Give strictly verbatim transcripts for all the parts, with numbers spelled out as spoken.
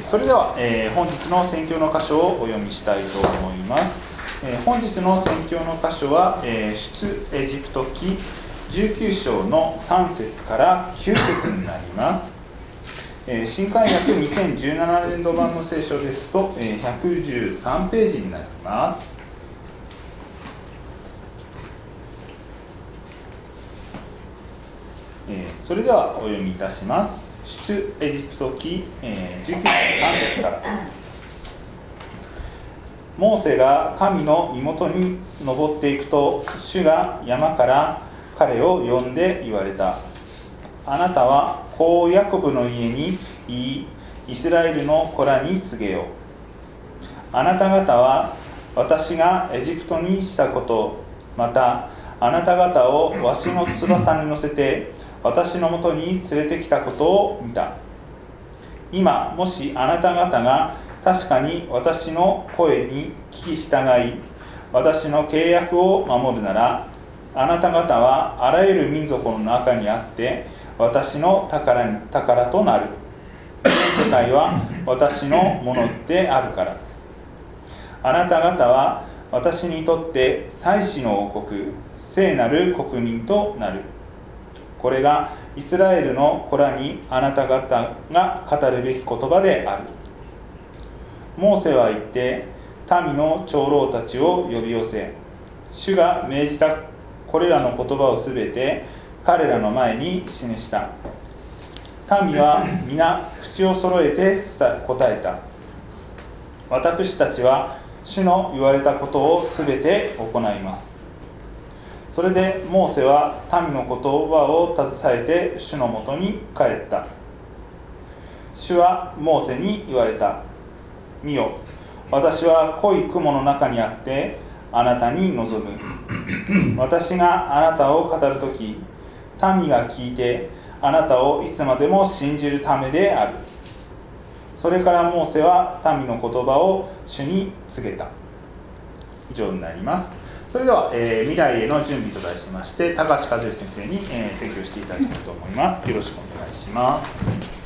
ー、それでは、えー、本日の宣教の箇所をお読みしたいと思います。えー、本日の宣教の箇所は、えー、出エジプト記じゅうきゅう章のさん節からきゅう節になります。えー、新海訳にせんじゅうななねんど版の聖書ですと、えー、ひゃくじゅうさんページになります。えー、それではお読みいたします。出エジプト記、えー、じゅうきゅう章さん節から。モーセが神の身元に登っていくと、主が山から彼を呼んで言われた。あなたはこうヤコブの家に言い、イスラエルの子らに告げよう。あなた方は私がエジプトにしたこと、またあなた方をわしの翼に乗せて私のもとに連れてきたことを見た。今もしあなた方が確かに私の声に聞き従い、私の契約を守るなら、あなた方はあらゆる民族の中にあって私の 宝, に宝となる。世界は私のものであるから。あなた方は私にとって祭司の王国、聖なる国民となる。これがイスラエルの子らにあなた方が語るべき言葉である。モーセは言って民の長老たちを呼び寄せ、主が命じたこれらの言葉をすべて彼らの前に示した。民は皆口を揃えて答えた。私たちは主の言われたことをすべて行います。それでモーセは民の言葉を携えて主のもとに帰った。主はモーセに言われた。見よ、私は濃い雲の中にあってあなたに臨む。私があなたを語るとき、民が聞いてあなたをいつまでも信じるためである。それからモーセは民の言葉を主に告げた。以上になります。それでは、えー、未来への準備と題しまして高橋和義先生に、えー、説教していただきたいと思います。よろしくお願いします。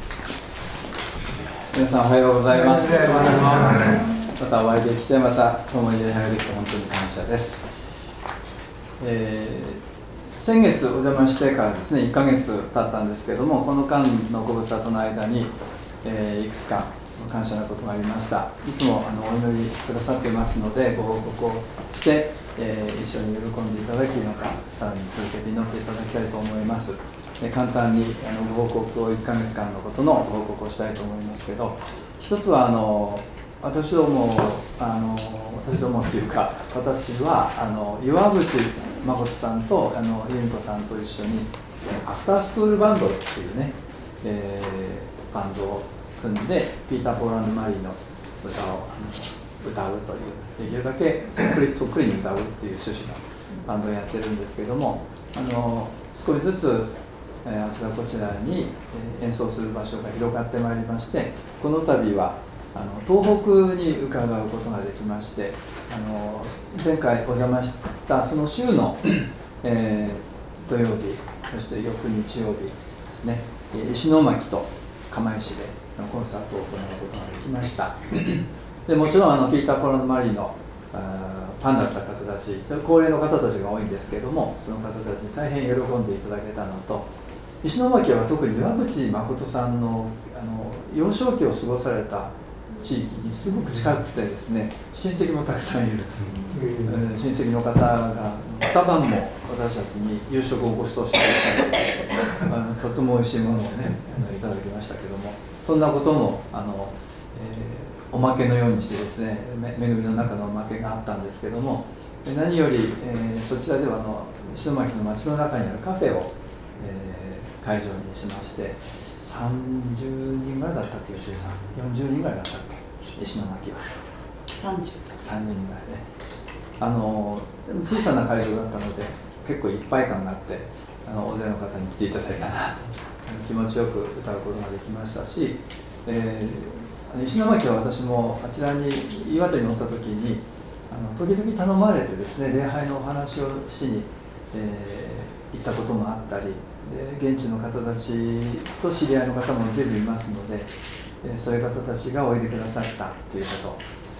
皆さんおはようございます。またお会いできて、また共に礼拝できて本当に感謝です。えー、先月お邪魔してからですねいっかげつ経ったんですけれども、この間のご無沙汰の間に、えー、いくつか感謝のことがありました。いつもあのお祈りくださっていますので、ご報告をして、えー、一緒に喜んでいただき、またさらに続けて祈っていただきたいと思います。えー、簡単にあのご報告をいっかげつかんのことのご報告をしたいと思いますけど、一つはあの私どもあの私どもっていうか私はあの岩渕誠さんとあの由美子さんと一緒にアフタースクールバンドっていうね、えー、バンドを組んでピーター・ポーランド・マリーの歌をあの歌うという、できるだけそっくりそっくりに歌うっていう趣旨のバンドをやってるんですけども、あの少しずつ、えー、あちらこちらに、えー、演奏する場所が広がってまいりまして、この度はあの東北に伺うことができまして、あの前回お邪魔したその週の、えー、土曜日、そして翌日曜日ですね、石巻と釜石でコンサートを行うことができました。でもちろんあのピーター・ポーランド・マリーのファンだった方たち、高齢の方たちが多いんですけども、その方たちに大変喜んでいただけたのと、石巻は特に岩渕誠さんのあの幼少期を過ごされた地域にすごく近くてですね、親戚もたくさんいる、うん、親戚の方が二晩も私たちに夕食をご馳走してくださってとても美味しいものをねいただきましたけども、そんなこともあの、えー、おまけのようにしてですね、恵みの中のおまけがあったんですけども、何より、えー、そちらではあの石巻の町の中にあるカフェを、えー、会場にしまして、さんじゅうにんぐらいだったっけ、吉井さん、よんじゅうにんぐらいだったっけ、石巻はさんじゅう、 さんじゅうにんぐらいね、あの小さな会場だったので結構いっぱい感があって、あの大勢の方に来ていただいたな気持ちよく歌うことができましたし、えー、石巻は私もあちらに岩手に乗った時にあの時々頼まれてですね、礼拝のお話をしに、えー、行ったこともあったりで、現地の方たちと知り合いの方も随分いますので、 そういう方たちがおいでくださったということ、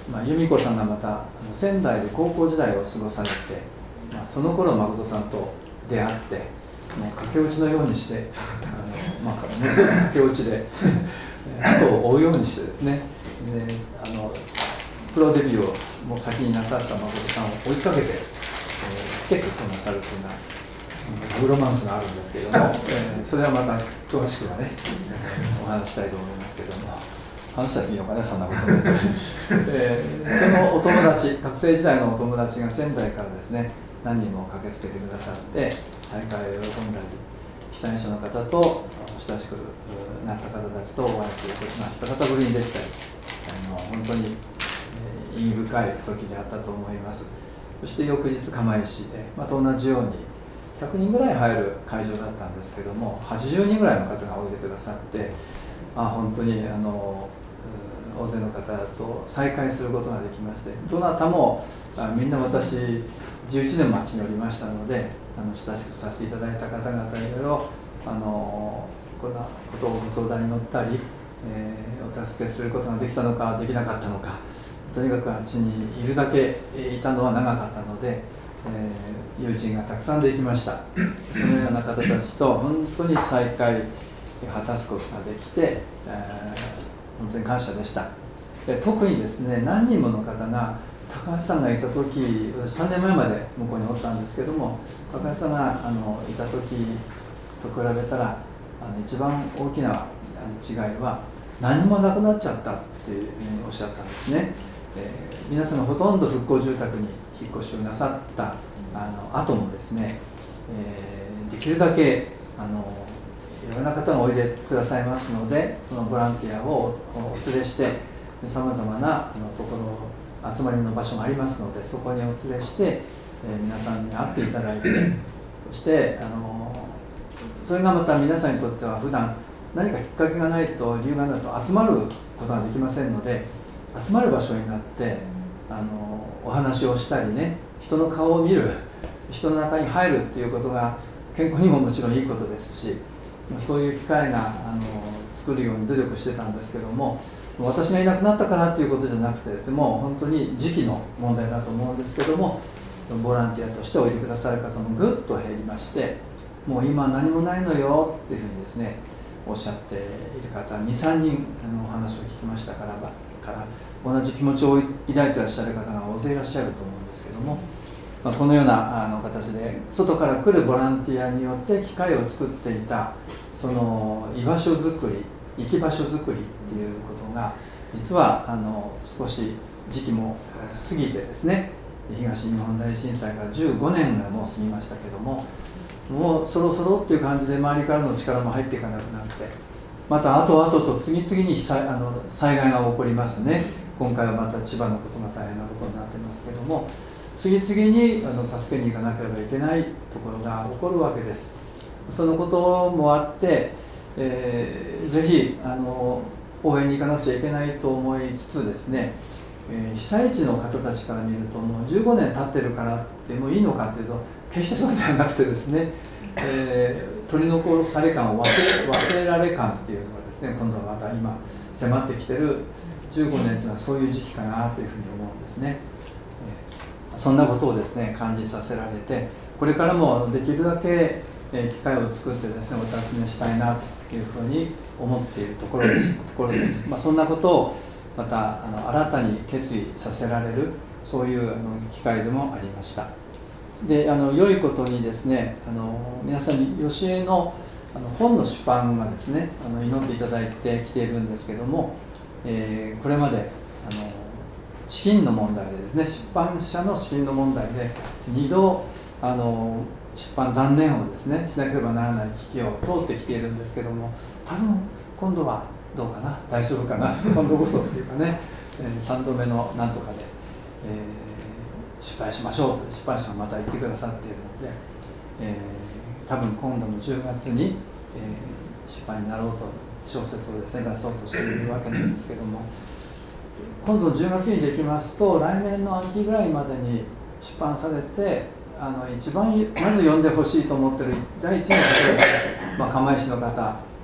まあ、由美子さんがまた仙台で高校時代を過ごされて、まあ、その頃誠さんと出会って、もう駆け落ちのようにしてあの、まあ、駆け落ちで後を追うようにしてですね、であのプロデビューをもう先になさった誠さんを追いかけて、えー、結構なさるというのはラブロマンスがあるんですけども、えー、それはまた詳しくはねお話したいと思いますけども、話したらいいのかね、そんなことで、えー、そのお友達、学生時代のお友達が仙台からですね何人も駆けつけてくださって再会を喜んだり、被災者の方と親しくなった方たちとお会いすることが久方ぶりにできたり、あの本当に、えー、意義深い時であったと思います。そして翌日釜石でまた同じようにひゃくにんぐらい入る会場だったんですけども、はちじゅうにんぐらいの方がおいでくださって、あ本当にあの大勢の方と再会することができまして、どなたもあみんな私じゅういちねん町におりましたので、あの親しくさせていただいた方々いろいろあのこんなことをご相談に乗ったり、えー、お助けすることができたのかできなかったのか、とにかくあっちにいるだけいたのは長かったので、えー、友人がたくさんできました。そのような方たちと本当に再会果たすことができて、えー、本当に感謝でした。で特にですね、何人もの方が高橋さんがいた時、さんねんまえまで向こうにおったんですけども、高橋さんがあのいた時と比べたらあの一番大きな違いは何もなくなっちゃったっていうふうにおっしゃったんですね。えー、皆さんがほとんど復興住宅に引っ越しをなさったあの後もですね、えー、できるだけあのいろんな方がおいでくださいますので、そのボランティアをお連れしてさまざまなあのところ集まりの場所がありますので、そこにお連れして、えー、皆さんに会っていただいて、そしてあのそれがまた皆さんにとっては普段何かきっかけがないと、理由がないと集まることができませんので、集まる場所になってあのお話をしたりね、人の顔を見る、人の中に入るっていうことが健康にももちろんいいことですし、そういう機会があの作るように努力してたんですけども、私がいなくなったからっていうことじゃなくてですね、もう本当に時期の問題だと思うんですけども、ボランティアとしておいでくださる方もぐっと減りまして、もう今何もないのよっていうふうにですねおっしゃっている方に、さんにんのお話を聞きましたからから同じ気持ちを抱いていらっしゃる方が大勢いらっしゃると思うんですけども、まあ、このようなあの形で外から来るボランティアによって機会を作っていたその居場所づくり、行き場所づくりっていうことが実はあの少し時期も過ぎてですね、東日本大震災からじゅうごねんがもう過ぎましたけども、もうそろそろっていう感じで周りからの力も入っていかなくなって、また後々と次々に災あの災害が起こりますね。今回はまた千葉のことが大変なことになってますけども、次々にあの助けに行かなければいけないところが起こるわけです。そのこともあって、えー、ぜひあの応援に行かなくちゃいけないと思いつつですね、えー、被災地の方たちから見ると、もうじゅうごねん経ってるからってもういいのかっていうと決してそうではなくてですね、えー、取り残され感を忘れ、忘れられ感っていうのがですね、今度はまた今迫ってきてるじゅうごねんというのはそういう時期かなというふうに思うんですね。えー、そんなことをですね感じさせられて、これからもできるだけ機会を作ってですねお尋ねしたいなというふうに思っているところです。ところです。まあ、そんなことをまたあの新たに決意させられる、そういうあの機会でもありました。で、あの良いことにですね、あの皆さんによしえのあの本の出版がですね、あの祈っていただいてきているんですけども、えー、これまであの資金の問題でですね、出版社の資金の問題でにどあの出版断念をですねしなければならない危機を通ってきているんですけども、多分今度はどうかな、大丈夫かな、今度こそっていうかね、えー、さんどめのなんとかで、えー、出版しましょうと出版社がまた言ってくださっているので、えー、多分今度のじゅうがつに、えー、出版になろうと小説をですね出そうとしているわけなんですけども、今度じゅうがつにできますと来年の秋ぐらいまでに出版されて、あの一番まず読んでほしいと思っている第一の方は、まあ、釜石の方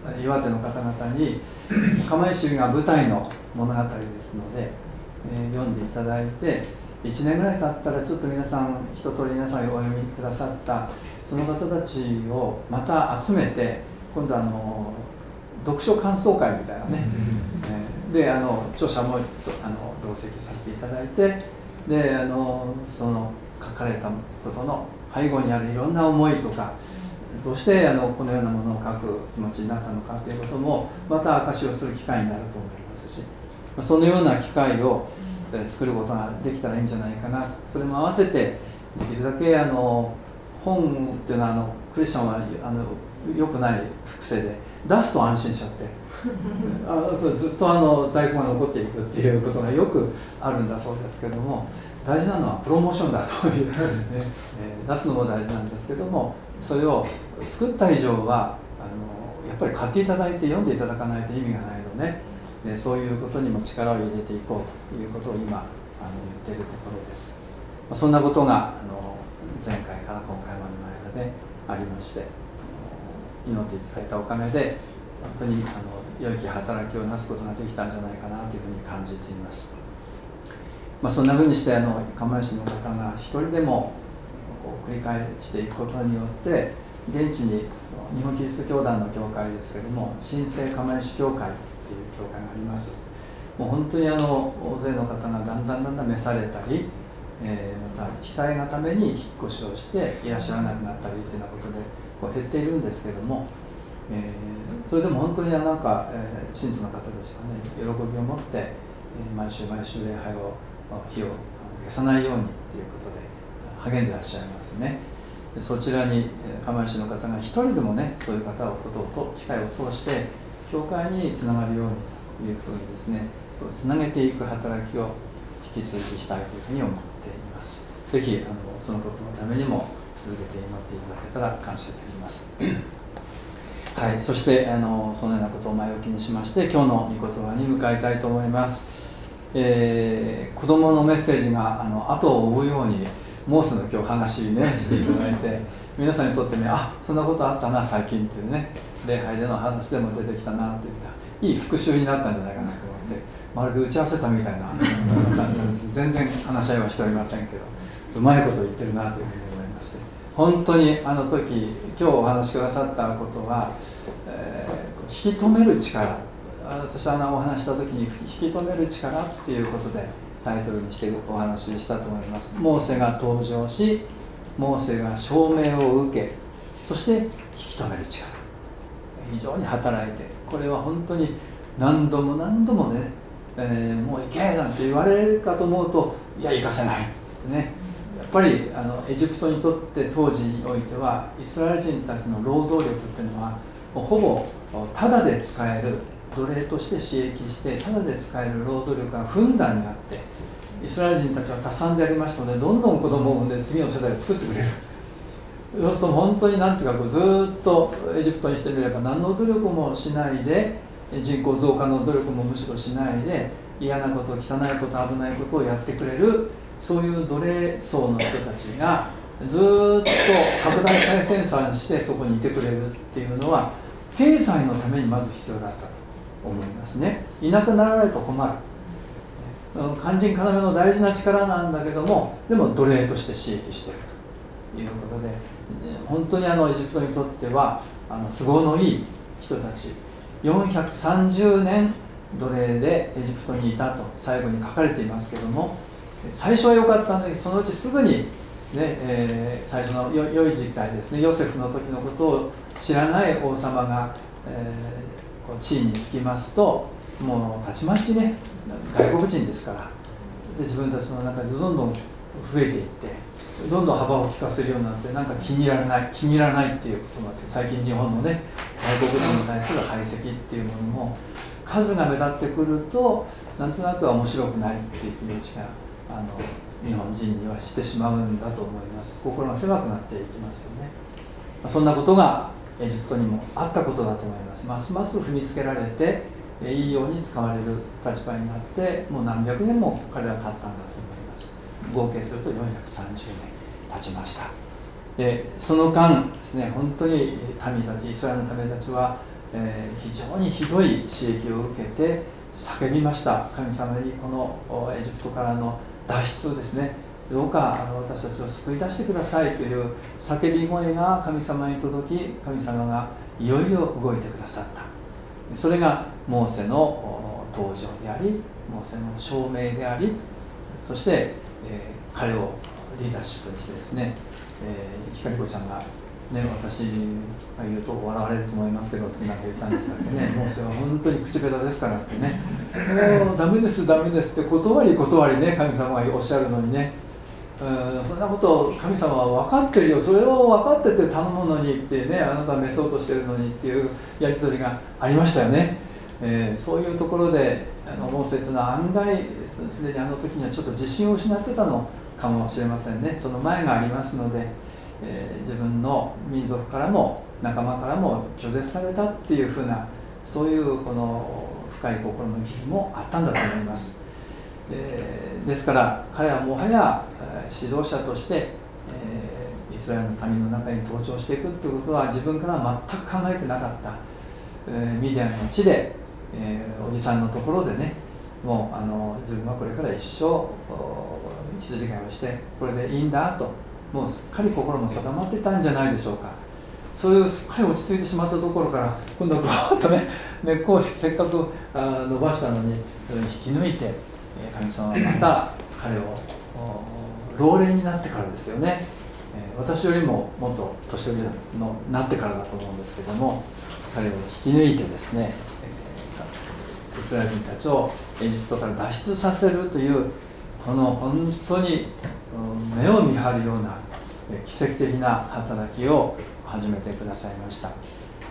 岩手の方々に釜石が舞台の物語ですので、えー、読んでいただいて、いちねんぐらい経ったらちょっと皆さん一通り皆さんお読みくださったその方たちをまた集めて、今度あの読書感想会みたいなね、えー、であの著者もあの同席させていただいて、であのその書かれたことの背後にあるいろんな思いとか、どうしてあのこのようなものを書く気持ちになったのかということもまた証しをする機会になると思いますし、そのような機会を作ることができたらいいんじゃないかな。それも合わせてできるだけあの本っていうのはあのクリスチャンはあの良くない複製で出すと安心しちゃってあそうずっとあの在庫が残っていくっていうことがよくあるんだそうですけども、大事なのはプロモーションだという、ねえー、出すのも大事なんですけども、それを作った以上はあのやっぱり買っていただいて読んでいただかないと意味がないので、でそういうことにも力を入れていこうということを今あの言っているところです。そんなことがあの前回から今回までの間でありまして、祈っていただいたおかげで本当にあの良き働きをなすことができたんじゃないかなというふうに感じています。まあ、そんなふうにしてあの釜石の方が一人でもこう繰り返していくことによって、現地に日本キリスト教団の教会ですけれども、新生釜石教会という教会があります。もう本当にあの大勢の方がだんだんだんだん召されたり、えー、また被災がために引っ越しをしていらっしゃらなくなったりというようなことでこう減っているんですけれども、えー、それでも本当になんか、えー、信徒の方たちがね喜びを持って、えー、毎週毎週礼拝を火を消さないようにということで励んでいらっしゃいますね。そちらに釜石の方が一人でもね、そういう方をことを機会を通して教会につながるようにというふうにですね、つなげていく働きを引き続きしたいというふうに思っています。ぜひあのそのことのためにも続けて祈っていただけたら感謝であります。はい、そしてあのそのようなことを前置きにしまして、今日の御言葉に向かいたいと思います。えー、子どものメッセージがあの後を追うようにもうすぐ今日話ねしていただいて、皆さんにとってね、あ、そんなことあったな最近っていうね、礼拝での話でも出てきたなっていったいい復習になったんじゃないかなと思って、まるで打ち合わせたみたいな感じで全然話し合いはしておりませんけど、うまいこと言ってるなというふうに思いまして、本当にあの時今日お話しくださったことは、えー、引き止める力、私はあのお話した時に引き止める力っていうことでタイトルにしてお話ししたと思います。モーセが登場し、モーセが証明を受け、そして引き止める力、非常に働いて、これは本当に何度も何度もね、えー、もう行けなんて言われるかと思うと、いや行かせないってね、やっぱりあのエジプトにとって当時においてはイスラエル人たちの労働力っていうのはもうほぼタダで使える、奴隷として刺激してタダで使える労働力がふんだんにあって、イスラエル人たちは多産でありましたので、どんどん子供を産んで次の世代を作ってくれる。そうすると本当に何ていうかこうずっとエジプトにしてみれば何の努力もしないで、人口増加の努力もむしろしないで、嫌なこと、汚いこと、危ないことをやってくれる、そういう奴隷層の人たちがずっと拡大再生産してそこにいてくれるっていうのは、経済のためにまず必要だったと思いますね。いなくなられると困る。肝心要の大事な力なんだけども、でも奴隷として刺激しているということで、本当にあのエジプトにとってはあの都合のいい人たち、よんひゃくさんじゅうねん奴隷でエジプトにいたと最後に書かれていますけども、最初は良かったんだけど、そのうちすぐに、ねえー、最初の良い時代ですね、ヨセフの時のことを知らない王様が、えー、こう地位につきますと、もうたちまちね、外国人ですから、で自分たちの中でどんどん増えていって、どんどん幅を利かせるようになって、なんか気に入らない気に入らないっていうこともあって、最近日本のね外国人に対する排斥っていうものも数が目立ってくると、なんとなくは面白くないっていう気持ちがあの日本人にはしてしまうんだと思います。心が狭くなっていきますよね。そんなことがエジプトにもあったことだと思います。ますます踏みつけられていいように使われる立場になって、もう何百年も彼は経ったんだと思います。合計するとよんひゃくさんじゅうねん経ちました。でその間ですね、本当に民たち、イスラエルの民たちはえー、非常にひどい刺激を受けて叫びました。神様にこのエジプトからの脱出をですね、どうかあの私たちを救い出してくださいという叫び声が神様に届き、神様がいよいよ動いてくださった。それがモーセの登場であり、モーセの証明であり、そして、えー、彼をリーダーシップにしてですね、えー、ひかりこちゃんが、ね、私が言うと笑われると思いますけどってなんか言ったんですけどね、モーセは本当に口下手ですからってね、もうダメですダメですって断り断りね、神様がおっしゃるのにね、うん、そんなことを神様は分かってるよ、それを分かってて頼むのにってね、あなたは召そうとしてるのにっていうやり取りがありましたよね。えー、そういうところであのモーセというのは案外すでにあの時にはちょっと自信を失ってたのかもしれませんね。その前がありますので、えー、自分の民族からも仲間からも拒絶されたっていうふうな、そういうこの深い心の傷もあったんだと思います。えー、ですから彼はもはや指導者として、えー、イスラエルの民の中に登場していくということは自分から全く考えてなかった。えー、ミディアンの地で、えー、おじさんのところでね、もうあの自分はこれから一生羊飼いをしてこれでいいんだと、もうすっかり心も定まってたんじゃないでしょうか。そういうすっかり落ち着いてしまったところから今度はガーッとね、根っこをせっかくあ伸ばしたのに引き抜いて、神様はまた彼を老齢になってからですよね、えー、私よりももっと年寄りのなってからだと思うんですけども、彼を引き抜いてですね、えー、イスラエル人たちをエジプトから脱出させるというこの本当に目を見張るような奇跡的な働きを始めてくださいました。え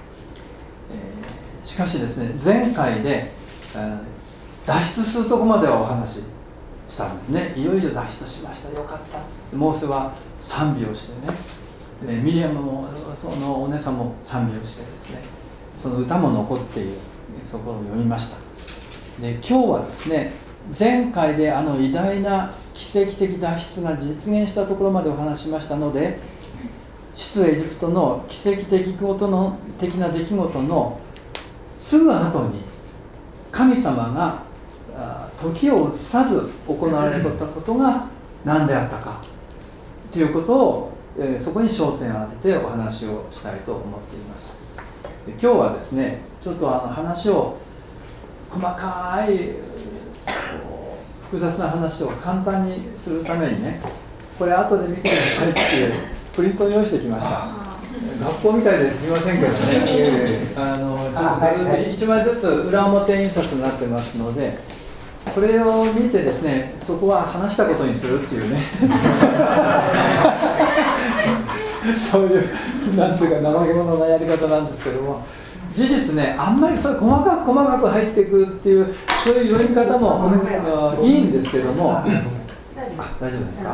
ー、しかしですね、前回で、えー、脱出するとこまではお話ししたんですね。いよいよ脱出しました、よかった。モーセは賛美をしてね、えー、ミリアムもそのお姉さんも賛美をしてですね、その歌も残っている、そこを読みました。で、今日はですね、前回であの偉大な奇跡的脱出が実現したところまでお話しましたので、出エジプトの奇跡的ことの的な出来事のすぐ後に神様が時を移さず行われたことが何であったかということを、えー、そこに焦点を当ててお話をしたいと思っています。で、今日はですね、ちょっとあの話を細かい複雑な話を簡単にするためにね、これ後で見てくださいっていうプリントを用意してきました。学校みたいですみませんけどね、あのちょっといちまいずつ裏表印刷になってますので、これを見てですね、そこは話したことにするっていうねそういうなんていうか怠け者なやり方なんですけども、事実ね、あんまりそれ細かく細かく入っていくっていうそういう読み方もいいんですけども、あ、大丈夫ですか、はい、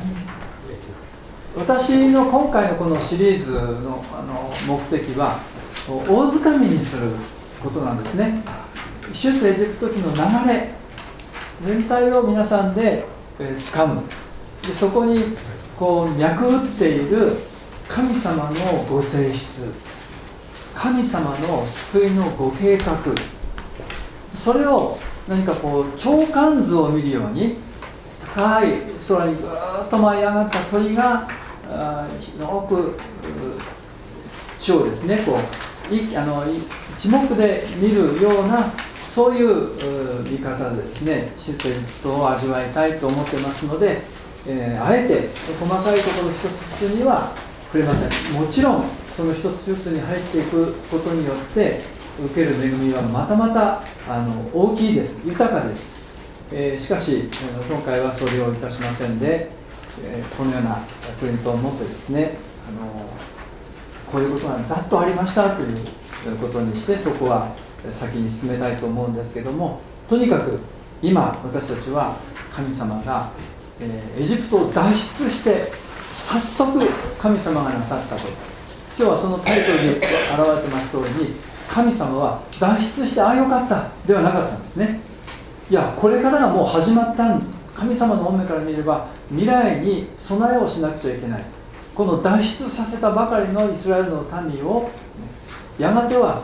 私の今回のこのシリーズ の, あの目的は大掴みにすることなんですね。出エジプト記の流れ全体を皆さんで、えー、掴む。で、そこにこう脈打っている神様のご性質、神様の救いのご計画、それを何かこう長観図を見るように、高い空にぐーっと舞い上がった鳥が広く地をですね、こういあの一目で見るような、そういう見方でですね、出エジプトを味わいたいと思ってますので、えー、あえて細かいところ一つ一つには触れません。もちろんその一つ一つに入っていくことによって受ける恵みはまたまたあの大きいです、豊かです。えー、しかし今回はそれをいたしませんで、えー、このようなプリントを持ってですね、あのこういうことがざっとありましたということにして、そこは先に進めたいと思うんですけども、とにかく今私たちは神様が、えー、エジプトを脱出して早速神様がなさったこと、今日はそのタイトルに表れてます通りに、神様は脱出してああよかったではなかったんですね。いや、これからがもう始まったん、神様の本目から見れば未来に備えをしなくちゃいけない。この脱出させたばかりのイスラエルの民をやがては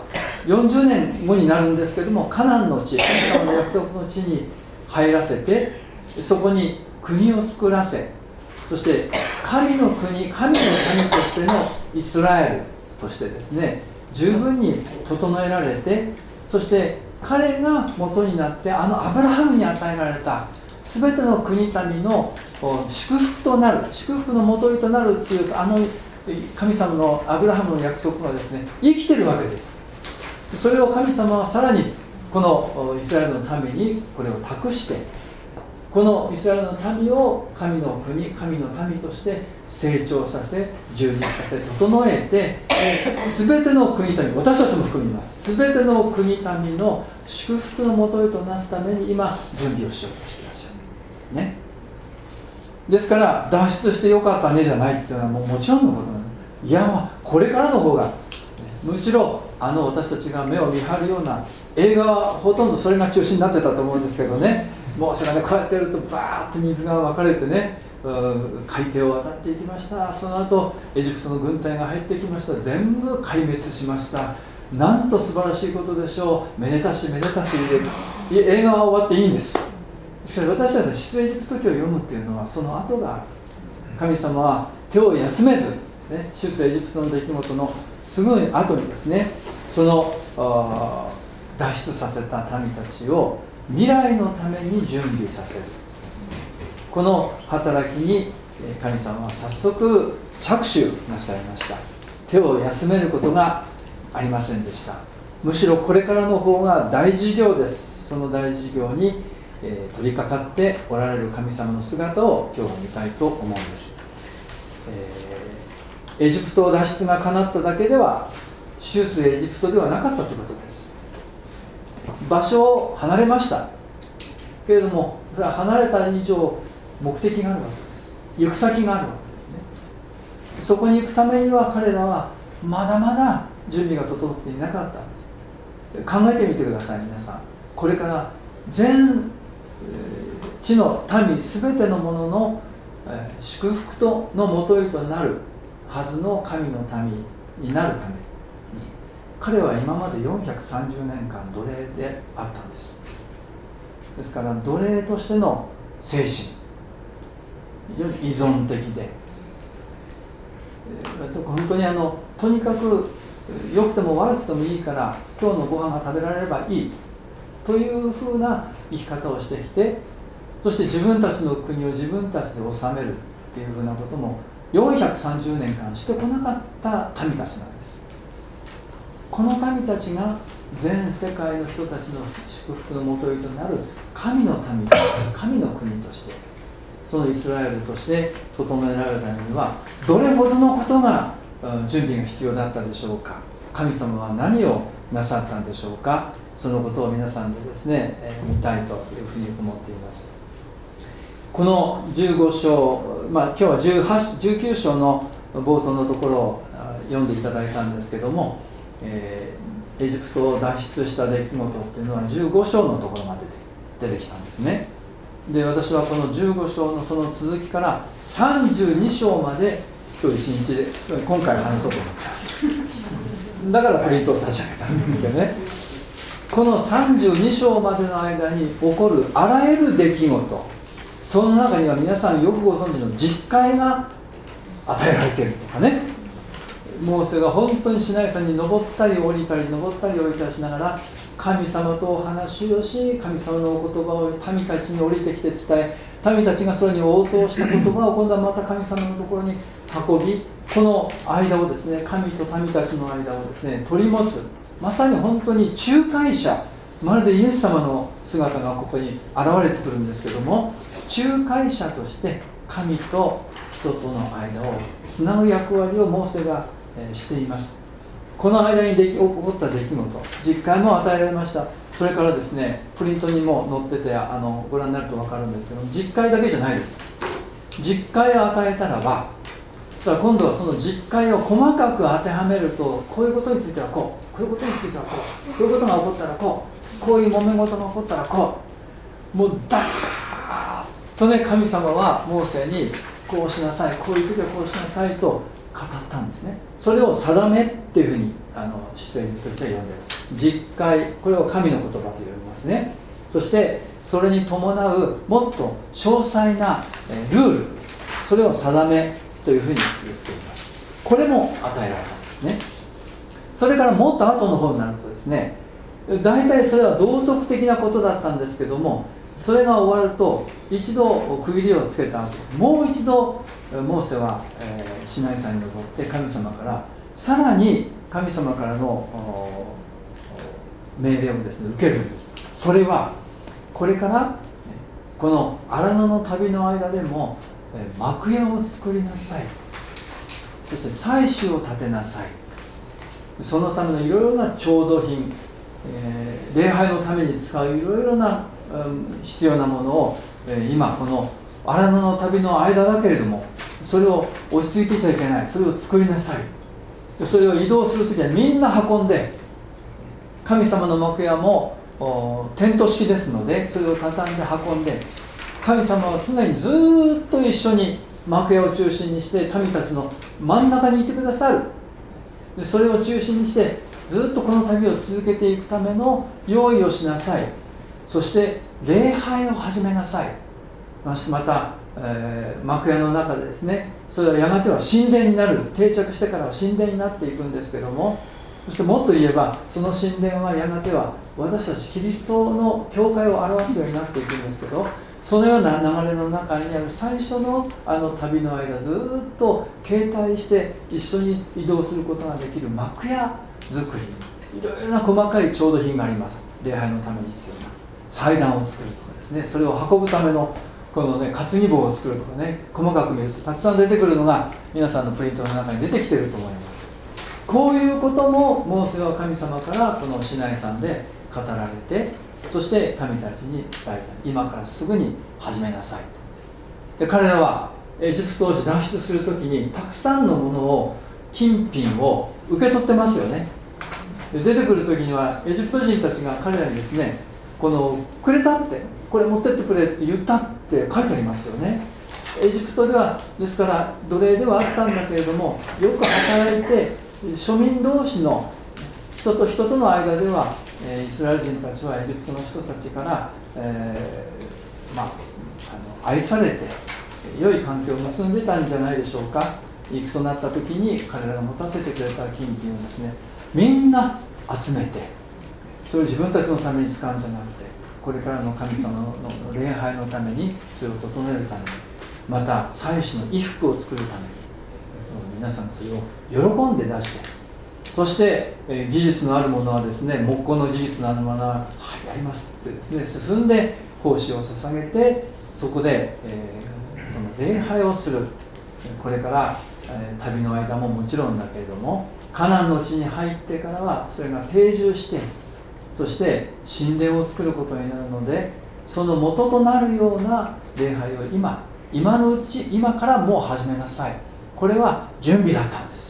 よんじゅうねんごになるんですけども、カナンの地、神様の約束の地に入らせて、そこに国を作らせ、そして神の国、神の民としてのイスラエルとしてですね、十分に整えられて、そして彼が元になって、あのアブラハムに与えられた全ての国民の祝福となる、祝福の元となるっていう、あの神様のアブラハムの約束がですね、生きてるわけです。それを神様はさらにこのイスラエルの民にこれを託して、このイスラエルの民を神の国、神の民として成長させ、充実させ、整えて、全ての国民、私たちも含みます、全ての国民の祝福のもとへとなすために今準備をしようとしていらっしゃるんですね。ですから脱出してよかったねじゃないっていうのはもうもちろんのことなの。いや、これからの方が、むしろあの私たちが目を見張るような映画はほとんどそれが中心になってたと思うんですけどね、もうそれがね、こうやってやるとバーッと水が分かれてね、海底を渡っていきました。その後エジプトの軍隊が入ってきました。全部壊滅しました。なんと素晴らしいことでしょう。めでたしめでたしで、映画は終わっていいんです。しかし私たちの出エジプト記を読むっていうのはその後がある。神様は手を休めずですね、出エジプトの出来事のすぐ後にですね、その脱出させた民たちを未来のために準備させる、この働きに神様は早速着手なさいました。手を休めることがありませんでした。むしろこれからの方が大事業です。その大事業に取り掛かっておられる神様の姿を今日は見たいと思うんです。えー、エジプト脱出が叶っただけでは出エジプトではなかったということです。場所を離れましたけれども、それは離れた以上目的があるわけです。行く先があるわけですね。そこに行くためには彼らはまだまだ準備が整っていなかったんです。考えてみてください。皆さん、これから全地の民すべてのものの祝福とのもといとなるはずの神の民になるために、彼は今までよんひゃくさんじゅうねんかん奴隷であったんです。ですから奴隷としての精神、非常に依存的で、本当にあのとにかく良くても悪くてもいいから今日のご飯が食べられればいいというふうな生き方をしてきて、そして自分たちの国を自分たちで治めるっていうふうなこともよんひゃくさんじゅうねんかんしてこなかった民たちなんです。この民たちが全世界の人たちの祝福のもといとなる神の民、神の国として、そのイスラエルとして整えられるためにはどれほどのことが準備が必要だったでしょうか。神様は何をなさったんでしょうか。そのことを皆さんでですね、えー、見たいというふうに思っています。このじゅうご章、まあ、今日はじゅうはち、じゅうきゅう章の冒頭のところを読んでいただいたんですけども、えー、エジプトを脱出した出来事っていうのはじゅうご章のところまでで出てきたんですね。で、私はこのじゅうご章のその続きからさんじゅうに章まで今日一日で今回話そうと思ってます。だからプリントを差し上げたんですけどね、このさんじゅうに章までの間に起こるあらゆる出来事、その中には皆さんよくご存知の実戒が与えられているとかね、モーセが本当にシナイ山に登ったり降りたり登ったり降りたりしながら神様とお話をし、神様のお言葉を民たちに降りてきて伝え、民たちがそれに応答した言葉を今度はまた神様のところに運び、この間をですね、神と民たちの間をですね取り持つ、まさに本当に仲介者、まるでイエス様の姿がここに現れてくるんですけども、仲介者として神と人との間をつなぐ役割をモーセがしています。この間にでき起こった出来事、実戒も与えられました。それからですね、プリントにも載っててあのご覧になると分かるんですけど、実戒だけじゃないです。実戒を与えたらば、そしたら今度はその実戒を細かく当てはめると、こういうことについてはこう、こういうことについてはこう、こういうことが起こったらこう、こういう揉め事が起こったらこう、もうダーッとね、神様はモーセにこうしなさい、こういう時はこうしなさいと語ったんですね。それを定めっていうふうにあの出エジプト記は読んでいます。実会、これを神の言葉と呼びますね。そしてそれに伴うもっと詳細なルール、それを定めというふうに言っています。これも与えられたんですね。それからもっと後の方になるとですね、大体それは道徳的なことだったんですけども、それが終わると一度区切りをつけた後、もう一度モーセは、えー、シナイ山に登って神様からさらに神様からの命令をですね受けるんです。それはこれからこの荒野の旅の間でも幕屋を作りなさい、そして祭司を建てなさい、そのためのいろいろな調度品、えー、礼拝のために使ういろいろな、うん、必要なものを、えー、今この荒野の旅の間だけれどもそれを落ち着いてちゃいけない、それを作りなさい。それを移動するときはみんな運んで、神様の幕屋もテント式ですのでそれを畳んで運んで、神様は常にずっと一緒に幕屋を中心にして民たちの真ん中にいてくださる。でそれを中心にしてずっとこの旅を続けていくための用意をしなさい。そして礼拝を始めなさい。また、えー、幕屋の中でですね、それはやがては神殿になる、定着してからは神殿になっていくんですけども、そしてもっと言えばその神殿はやがては私たちキリストの教会を表すようになっていくんですけど、そのような流れの中にある最初のあの旅の間ずっと携帯して一緒に移動することができる幕屋作り、いろいろな細かい調度品があります。礼拝のために必要な祭壇を作るとかですね、それを運ぶためのこのね担ぎ棒を作るとかね、細かく見るとたくさん出てくるのが皆さんのプリントの中に出てきていると思います。こういうこともモーセは神様からこのシナイ山で語られて、そして民たちに伝えた。今からすぐに始めなさい。で彼らはエジプトを脱出するときにたくさんのものを、金品を受け取ってますよね。で出てくるときにはエジプト人たちが彼らにですね、このくれたって、これ持ってってくれって言ったって書いてありますよね。エジプトではですから奴隷ではあったんだけれども、よく働いて庶民同士の人と人との間では、えー、イスラエル人たちはエジプトの人たちから、えーまあ、あの愛されて良い関係を結んでたんじゃないでしょうか。行くとなった時に彼らが持たせてくれた金品をですね、みんな集めて、それを自分たちのために使うんじゃなくて、これからの神様の礼拝のためにそれを整えるために、また祭司の衣服を作るために、皆さんそれを喜んで出して、そして、えー、技術のあるものはですね、木工の技術のあるものは、はい、やりますってですね、進んで奉仕を捧げて、そこで、えー、その礼拝をする。これから、えー、旅の間ももちろんだけれども、カナンの地に入ってからはそれが定住して、そして神殿を作ることになるので、その元となるような礼拝を今今のうち、今からもう始めなさい。これは準備だったんです。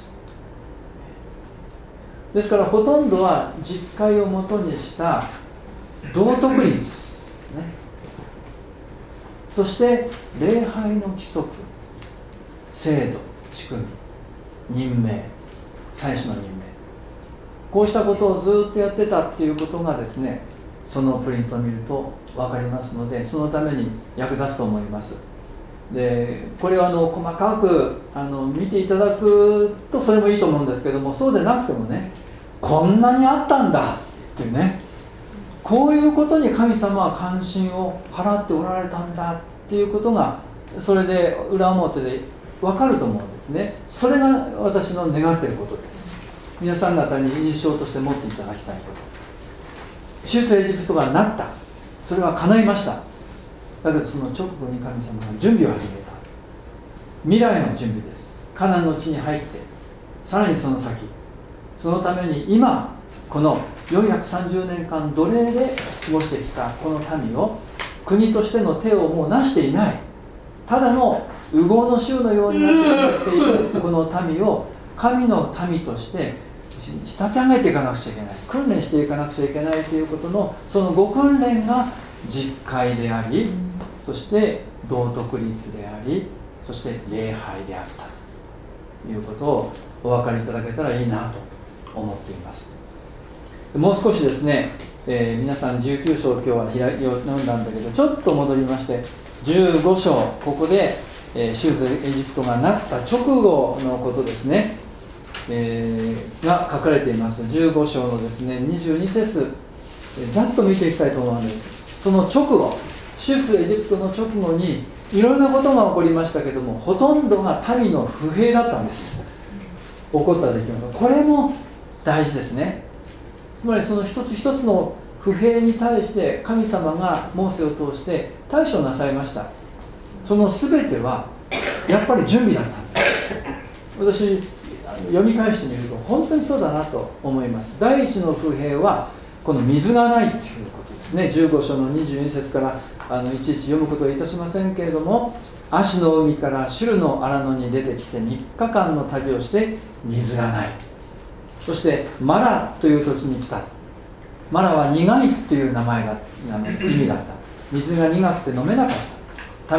ですからほとんどは実会をもとにした道徳律ですね。そして礼拝の規則、制度、仕組み、任命、祭司の任命、こうしたことをずっとやってたっていうことがですね、そのプリントを見ると分かりますので、そのために役立つと思います。でこれをあの細かくあの見ていただくとそれもいいと思うんですけども、そうでなくてもね、こんなにあったんだっていうね、こういうことに神様は関心を払っておられたんだっていうことが、それで裏表で分かると思うんですね。それが私の願っていることです。皆さん方に印象として持っていただきたいこと、出エジプトがなった、それは叶いました。だけどその直後に神様が準備を始めた。未来の準備です。カナンの地に入って、さらにその先、そのために今このよんひゃくさんじゅうねんかん奴隷で過ごしてきたこの民を、国としての手をもうなしていない、ただの烏合の衆のようになってしまっているこの民を神の民として仕立て上げていかなくちゃいけない、訓練していかなくちゃいけないということの、そのご訓練が実会であり、そして道徳律であり、そして礼拝であったということをお分かりいただけたらいいなと思っています。もう少しですね、えー、皆さんじゅうきゅう章今日は開読んだんだけど、ちょっと戻りましてじゅうご章、ここで、えー、シューズエジプトがなった直後のことですね、えー、が書かれています。じゅうご章のですねにじゅうに節、えー、ざっと見ていきたいと思うんです。その直後、出エジプトの直後にいろいろなことが起こりましたけども、ほとんどが民の不平だったんです。起こった出来事、これも大事ですね。つまりその一つ一つの不平に対して神様がモーセを通して対処なさいました。その全てはやっぱり準備だったんです。私読み返してみると本当にそうだなと思います。第一の不平はこの水がないということですね。じゅうご章のにじゅうに節からあのいちいち読むことはいたしませんけれども、アシの海からシュルの荒野に出てきてみっかかんの旅をして水がない。そしてマラという土地に来た。マラは苦いという名前が意味だった。水が苦くて飲めなかった。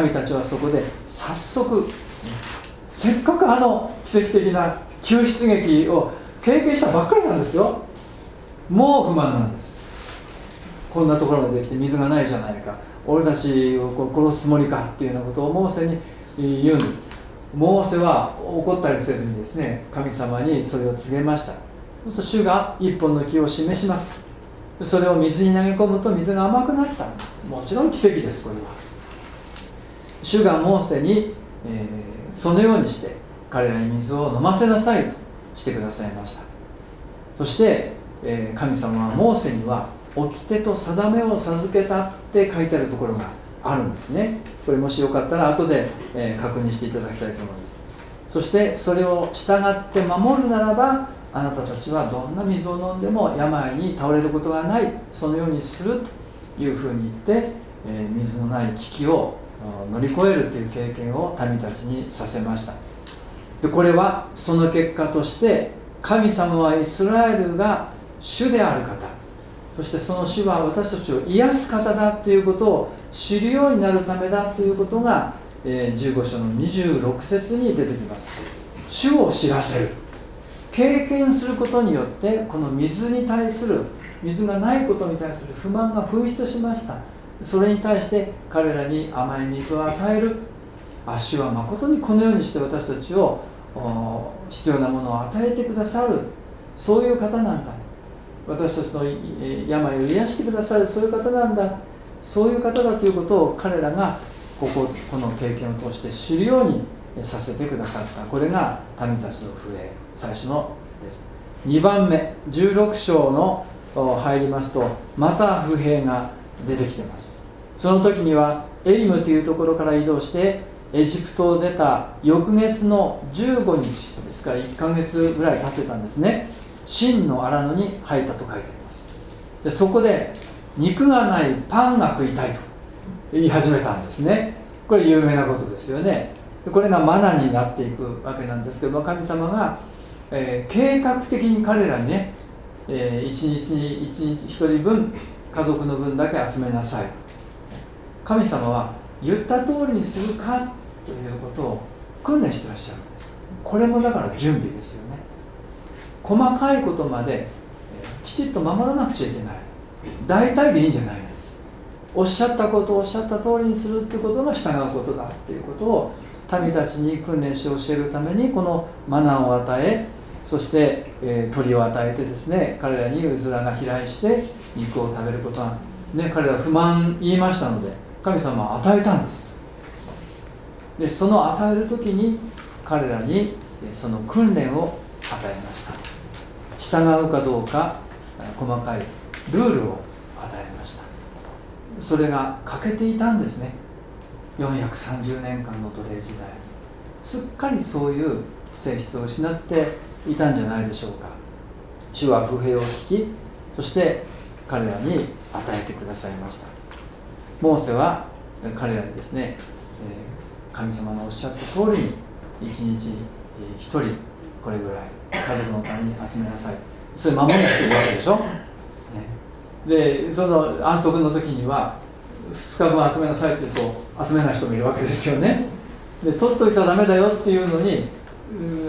民たちはそこで早速、せっかくあの奇跡的な救出劇を経験したばっかりなんですよ。もう不満なんです。こんなところまで来て水がないじゃないか、俺たちを殺すつもりかっていうようなことをモーセに言うんです。モーセは怒ったりせずにですね、神様にそれを告げました。そうすると主が一本の木を示します。それを水に投げ込むと水が甘くなった。もちろん奇跡です。これは主がモーセに、えー、そのようにして彼らに水を飲ませなさいとしてくださいました。そして、えー、神様はモーセには掟と定めを授けたって書いてあるところがあるんですね。これもしよかったら後で、えー、確認していただきたいと思います。そしてそれを従って守るならば、あなたたちはどんな水を飲んでも病に倒れることがない、そのようにするというふうに言って、えー、水のない危機を乗り越えるという経験を民たちにさせました。でこれはその結果として、神様はイスラエルが主である方、そしてその主は私たちを癒す方だということを知るようになるためだということが、えー、じゅうご章のにじゅうろく節に出てきます。主を知らせる、経験することによって、この水に対する、水がないことに対する不満が噴出しました。それに対して彼らに甘い水を与える。主は誠にこのようにして私たちを必要なものを与えてくださる、そういう方なんだ。私たちの病を癒してくださる、そういう方なんだ、そういう方だということを彼らがここ、この経験を通して知るようにさせてくださった。これが民たちの不平、最初のです。にばんめ、じゅうろく章の入りますと、また不平が出てきています。その時にはエリムというところから移動してエジプトを出た翌月のじゅうごにちですからいっかげつぐらい経ってたんですね。真の荒野に入ったと書いてあります。でそこで肉がないパンが食いたいと言い始めたんですね。これ有名なことですよね。これがマナになっていくわけなんですけども、神様が、えー、計画的に彼らにね、えー、いちにちにいちにちひとりぶん、家族の分だけ集めなさい。神様は言った通りにするかということを訓練してらっしゃるんです。これもだから準備ですよね。細かいことまできちっと守らなくちゃいけない。大体でいいんじゃないんです。おっしゃったことをおっしゃった通りにするということが従うことだということを民たちに訓練し教えるために、このマナを与え、そして、えー、鳥を与えてですね、彼らにうずらが飛来して肉を食べることは、ね、彼らは不満言いましたので神様は与えたんです。でその与える時に彼らにその訓練を与えました。従うかどうか細かいルールを与えました。それが欠けていたんですね。よんひゃくさんじゅうねんかんの奴隷時代にすっかりそういう性質を失っていたんじゃないでしょうか。主は不平を聞き、そして彼らに与えてくださいました。モーセは彼らにですね、神様のおっしゃった通りにいちにちひとりこれぐらい家族のために集めなさい、それ守らなきゃいけないわけでしょ、ね、でその安息の時にはふつかぶん集めなさいって言うと集めない人もいるわけですよね。で取っといちゃダメだよっていうのに、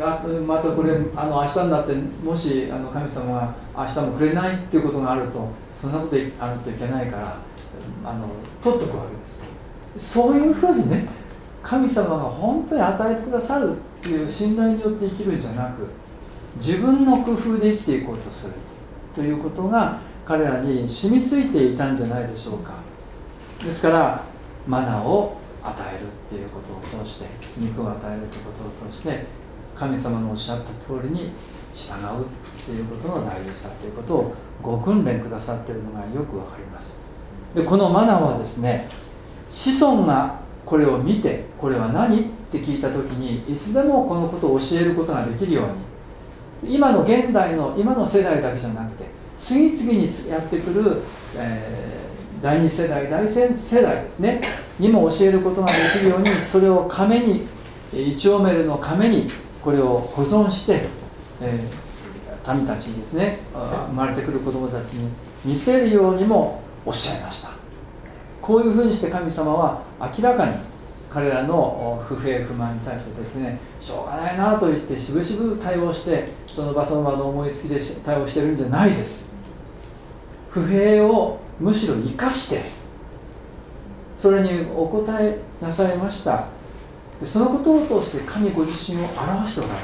あまたこれあの明日になってもしあの神様が明日もくれないっていうことがあると、そんなことあるといけないからあの取っておくわけです。そういうふうにね、神様が本当に与えてくださるっていう信頼によって生きるんじゃなく、自分の工夫で生きていこうとするということが彼らに染みついていたんじゃないでしょうか。ですからマナを与えるっていうことを通して、肉を与えるということを通して、神様のおっしゃった通りに従うということの大事さということをご訓練くださっているのがよくわかります。でこのマナはですね、子孫がこれを見て、これは何って聞いた時にいつでもこのことを教えることができるように、今の現代の今の世代だけじゃなくて次々にやってくる、えーだいに世代、だいさん世代ですねにも教えることができるように、それを亀に、イチョウメルの亀にこれを保存して、えー、民たちにですね、生まれてくる子供たちに見せるようにもおっしゃいました。こういうふうにして神様は明らかに彼らの不平不満に対してですね、しょうがないなと言ってしぶしぶ対応して、その場その場の思いつきで対応してるんじゃないです。不平をむしろ生かしてそれにお答えなさいました。そのことを通して神ご自身を表しておられる、ね、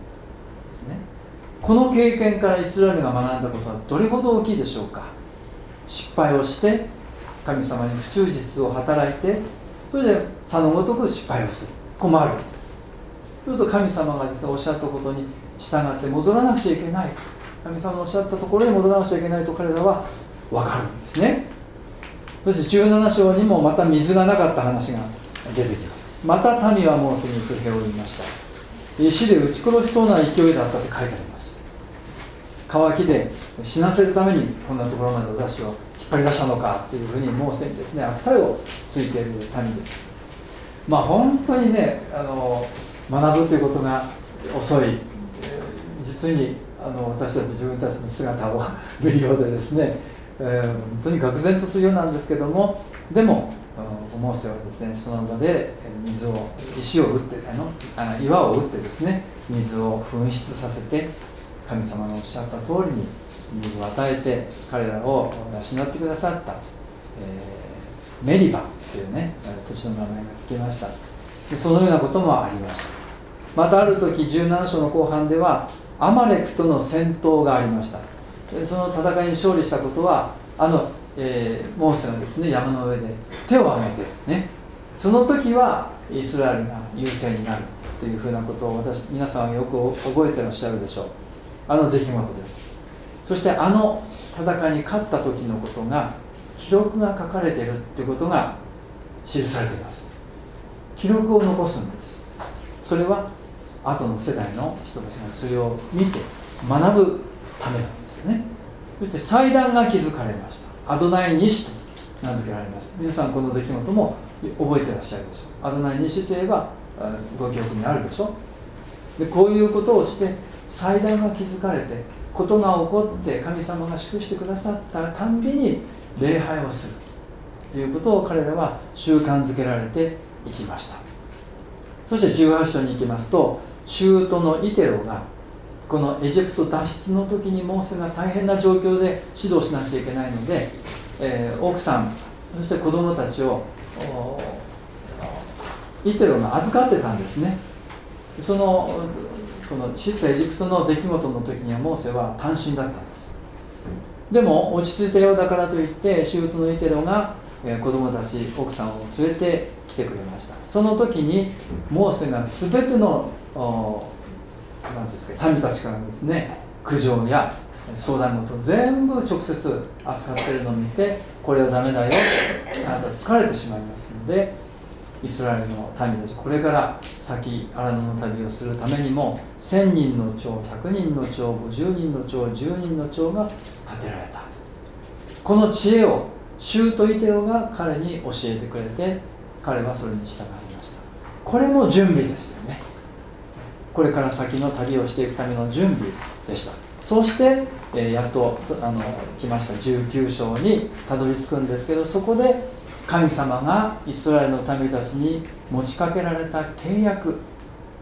この経験からイスラエルが学んだことはどれほど大きいでしょうか。失敗をして神様に不忠実を働いて、それでさのごとく失敗をする、困る。そうすると神様がですねおっしゃったことに従って戻らなくちゃいけない、神様のおっしゃったところに戻らなくちゃいけないと彼らは分かるんですね。そしてじゅうなな章にもまた水がなかった話が出てきます。また民はモーセに不平を言いました。石で撃ち殺しそうな勢いだったって書いてあります。渇きで死なせるためにこんなところまで私を引っ張り出したのかっていうふうにモーセにですね悪態をついている民です。まあ本当にね、あの学ぶということが遅い、実にあの私たち自分たちの姿を見るようでですね、えー、本当に愕然とするようなんですけども、でもモーセはですねその場で水を石を打ってあのあの岩を打ってですね水を噴出させて、神様のおっしゃった通りに水を与えて彼らを養ってくださった、えー、メリバというね土地の名前がつきました。でそのようなこともありました。またある時じゅうなな章の後半ではアマレクとの戦闘がありました。でその戦いに勝利したことはあの、えー、モーセがですね山の上で手を挙げてね、その時はイスラエルが優勢になるというふうなことを私皆さんはよく覚えてらっしゃるでしょう。あの出来事です。そしてあの戦いに勝った時のことが記録が書かれているということが記されています。記録を残すんです。それは後の世代の人たちがそれを見て学ぶためなんですよね。そして祭壇が築かれました。アドナイニシと名付けられました。皆さんこの出来事も覚えてらっしゃるでしょう。アドナイニシといえばご記憶にあるでしょう。でこういうことをして祭壇が築かれてことが起こって神様が祝してくださったたんびに礼拝をするということを彼らは習慣づけられていきました。そしてじゅうはち章に行きますと、舅のイテロがこのエジプト脱出の時にモーセが大変な状況で指導しなくちゃいけないので、えー、奥さんそして子供たちをイテロが預かってたんですね。そのこの出エジプトの出来事の時にはモーセは単身だったんです。でも落ち着いたようだからといって舅のイテロが、えー、子供たち奥さんを連れて来てくれました。その時にモーセが全ての何ですか民たちからですね苦情や相談事を全部直接扱っているのを見て、これはダメだよ、あなた疲れてしまいますので、イスラエルの民たちこれから先荒野の旅をするためにもせんにんの長、ひゃくにんの長、ごじゅうにんの長、じゅうにんの長が立てられた。この知恵を舅イテロが彼に教えてくれて、彼はそれに従いました。これも準備ですよね。これから先の旅をしていくための準備でした。そして、えー、やっとあの来ましたじゅうきゅう章にたどり着くんですけど、そこで神様がイスラエルの民たちに持ちかけられた契約、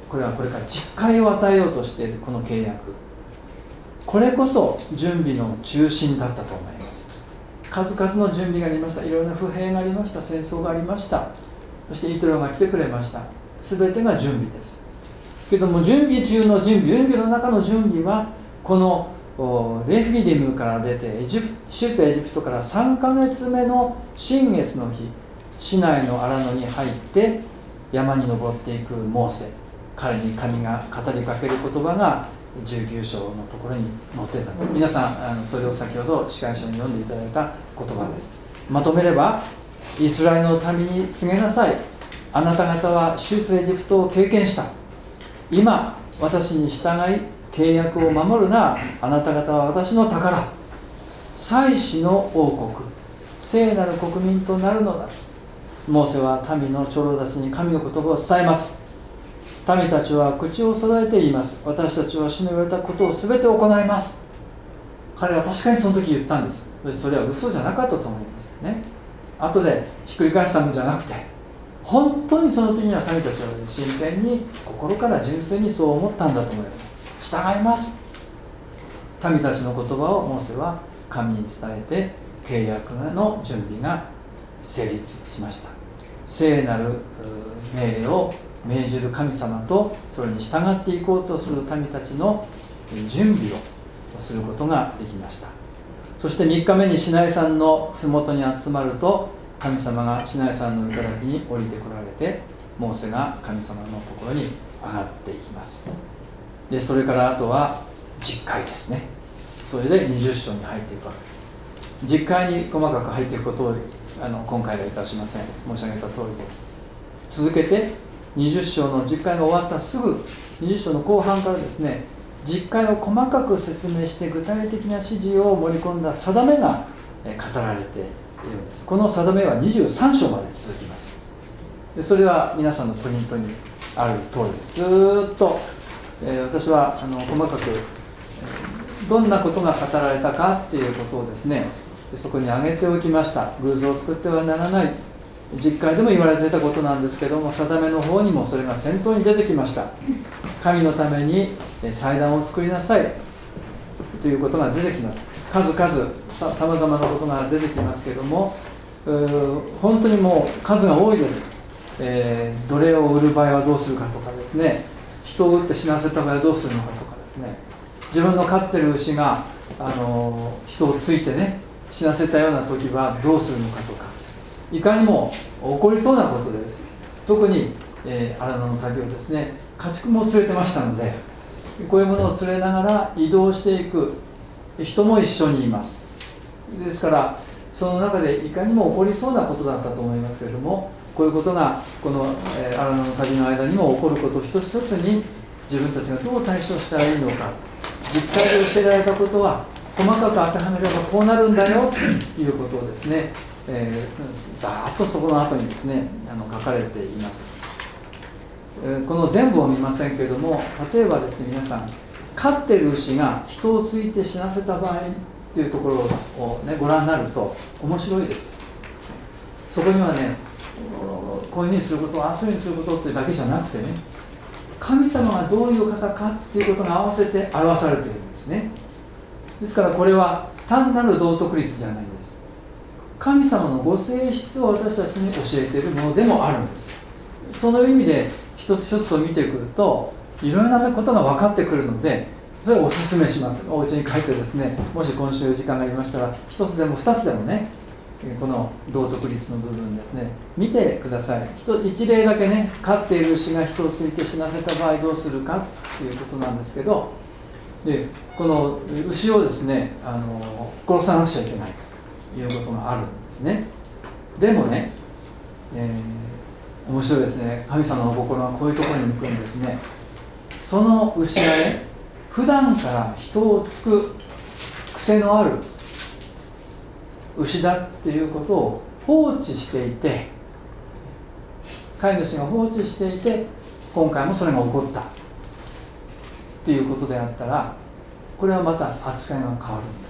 これはこれから実戒を与えようとしているこの契約、これこそ準備の中心だったと思います。数々の準備がありました。いろいろな不平がありました。戦争がありました。そしてイトロが来てくれました。全てが準備です。けども準備中の準備、準備の中の準備はこのレフィディムから出てエジプ出エジプトからさんかげつめの新月の日、市内の荒野に入って山に登っていくモーセ、彼に神が語りかける言葉がじゅうきゅう章のところに載ってた。皆さんあのそれを先ほど司会者に読んでいただいた言葉です。まとめれば、イスラエルの民に告げなさい。あなた方は出エジプトを経験した。今私に従い契約を守るなら、あなた方は私の宝、祭司の王国、聖なる国民となるのだ。モーセは民の長老たちに神の言葉を伝えます。民たちは口を揃えて言います。私たちは主の言われたことを全て行います。彼は確かにその時言ったんです。それは嘘じゃなかったと思いますね。後でひっくり返すためじゃなくて、本当にその時には民たちは真剣に心から純粋にそう思ったんだと思います。従います。民たちの言葉をモーセは神に伝えて、契約の準備が成立しました。聖なる命令を命じる神様とそれに従っていこうとする民たちの準備をすることができました。そしてみっかめにシナイ山の麓に集まると、神様がシナイ山の頂に降りてこられて、モーセが神様のところに上がっていきます。でそれからあとは実戒ですね。それでにじゅっ章に入っていくわけです。実戒に細かく入っていくことをあの今回はいたしません。申し上げた通りです。続けてにじゅっ章の実戒が終わったすぐにじゅっ章の後半からですね、実戒を細かく説明して具体的な指示を盛り込んだ定めが語られているんです。この定めはにじゅうさん章まで続きます。でそれは皆さんのプリントにある通りです。ずーっと、えー、私はあの細かく、えー、どんなことが語られたかっていうことをですね、そこに挙げておきました。偶像を作ってはならない、実戒でも言われていたことなんですけども、定めの方にもそれが先頭に出てきました。神のために祭壇を作りなさいということが出てきます。数々さまざまなことが出てきますけども、本当にもう数が多いです。えー、奴隷を売る場合はどうするかとかですね、人を売って死なせた場合はどうするのかとかですね、自分の飼ってる牛があの人をついてね死なせたような時はどうするのかとか、いかにも起こりそうなことです。特に、えー、荒野の旅をですね、家畜も連れてましたので、こういうものを連れながら移動していく人も一緒にいます。ですからその中でいかにも起こりそうなことだったと思いますけれども、こういうことがこの、えー、荒野の旅の間にも起こること一つ一つに自分たちがどう対処したらいいのか、実態で教えられたことは細かく当てはめればこうなるんだよということをですね、えー、ざーっとそこの後にですねあの書かれています。えー、この全部を見ませんけれども、例えばですね、皆さん飼ってる牛が人をついて死なせた場合というところを、ね、ご覧になると面白いです。そこにはね、こういうふうにすること、ああそういうふうにすることってだけじゃなくてね、神様がどういう方かっていうことが合わせて表されているんですね。ですからこれは単なる道徳律じゃないんです。神様のご性質を私たちに教えているものでもあるんです。その意味で一つ一つを見てくるといろいろなことが分かってくるので、それをお勧めします。お家に帰ってですね、もし今週時間がありましたら一つでも二つでもね、この道徳律の部分ですね見てください。一例だけね、飼っている牛が人をついて死なせた場合どうするかということなんですけど、でこの牛をですねあの殺さなくちゃいけないということがあるんですね。でもね、えー、面白いですね。神様の心はこういうところに向くんですね。その牛がね、普段から人をつく癖のある牛だっていうことを放置していて、飼い主が放置していて今回もそれが起こったっていうことであったら、これはまた扱いが変わるんです。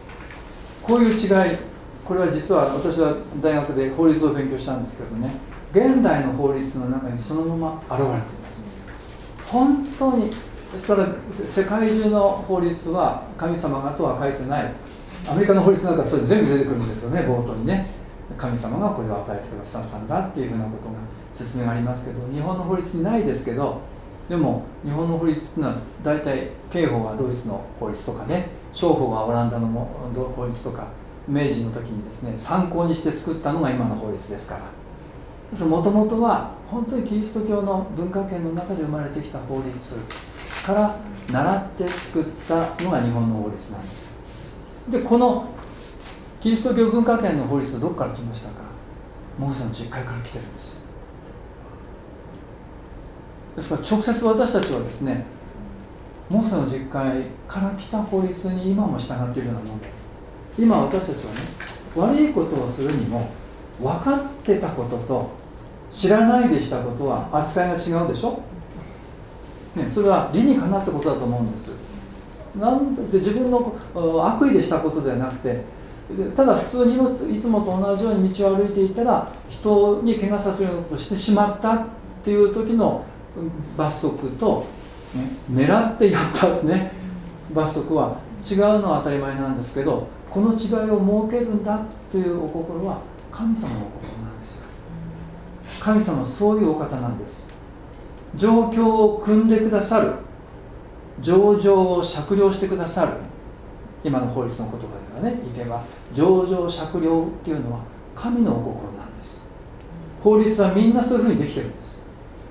こういう違い、これは実は私は大学で法律を勉強したんですけどね、 現代の法律の中にそのまま現れています。本当にですから世界中の法律は神様がとは書いてない。アメリカの法律なんかそれ全部出てくるんですよね。冒頭にね、神様がこれを与えてくださったんだっていうふうなことが説明がありますけど、日本の法律にないですけど、でも日本の法律っていうのは大体刑法はドイツの法律とかね、商法はオランダの法律とか、明治の時にですね参考にして作ったのが今の法律ですから、もともとは本当にキリスト教の文化圏の中で生まれてきた法律から習って作ったのが日本の法律なんです。でこのキリスト教文化圏の法律はどこから来ましたか。モーセの十戒から来てるんです。ですから直接私たちはですね、モーセの十戒から来た法律に今も従っているようなものです。今私たちはね、悪いことをするにも分かってたことと知らないでしたことは扱いが違うでしょ、ね、それは理にかなったことだと思うんです。なんで自分の悪意でしたことではなくて、ただ普通にいつもと同じように道を歩いていたら人に怪我させるようなことをしてしまったっていう時の罰則と、ね、狙ってやった、ね、罰則は違うのは当たり前なんですけど、この違いを設けるんだというお心は神様のお心なんです。神様はそういうお方なんです。状況を組んでくださる、情状を酌量してくださる、今の法律の言葉ではねいけば情状酌量っていうのは神のお心なんです。法律はみんなそういうふうにできてるんです。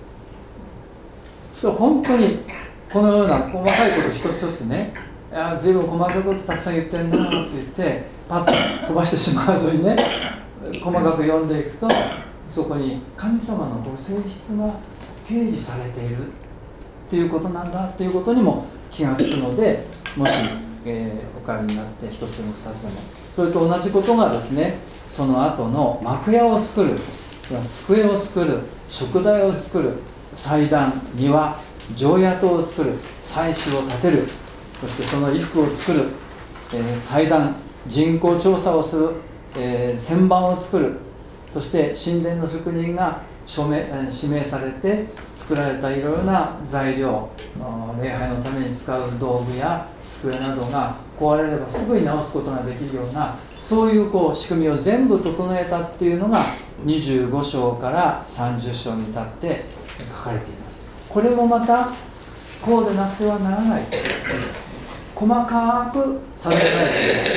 それは本当にこのような細かいこと一つ一つね、いや随分細かいことたくさん言ってんなって言ってパッと飛ばしてしまわずにね、細かく読んでいくとそこに神様のご性質が掲示されているっていうことなんだっていうことにも気がつくので、もし、えー、お帰りになって一つでも二つでも、それと同じことがですね、その後の幕屋を作る、机を作る、食台を作る、祭壇、庭、常夜灯を作る、祭司を建てる、そしてその衣服を作る、えー、祭壇、人口調査をする、えー、旋盤を作る、そして神殿の職人が署名指名されて作られたいろいろな材料、礼拝のために使う道具や机などが壊れればすぐに直すことができるような、そういうこう仕組みを全部整えたっていうのがにじゅうご章からさんじゅう章に至って書かれています。これもまたこうでなくてはならない、細かく定められています。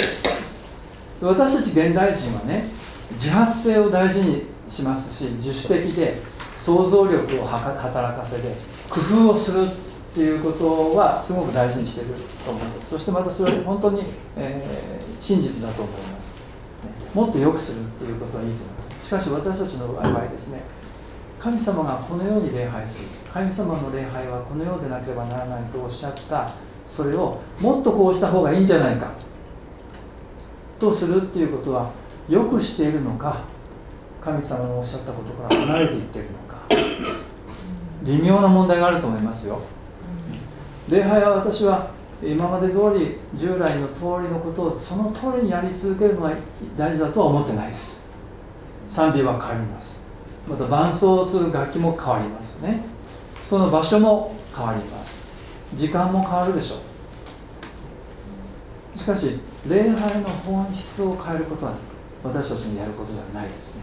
私たち現代人はね、自発性を大事にしますし、自主的で想像力を働かせて工夫をするっていうことはすごく大事にしていると思います。そしてまたそれは本当に、えー、真実だと思います。もっと良くするっていうことはいいと思います。しかし私たちの場合ですね、神様がこのように礼拝する、神様の礼拝はこのようでなければならないとおっしゃった、それをもっとこうした方がいいんじゃないかとするっていうことはよくしているのか、神様のおっしゃったことから離れていっているのか、微妙な問題があると思いますよ。礼拝は私は今まで通り従来の通りのことをその通りにやり続けるのが大事だとは思ってないです。賛美は変わります。また伴奏する楽器も変わりますね。その場所も変わります。時間も変わるでしょう。しかし礼拝の本質を変えることは私たちにやることではないですね。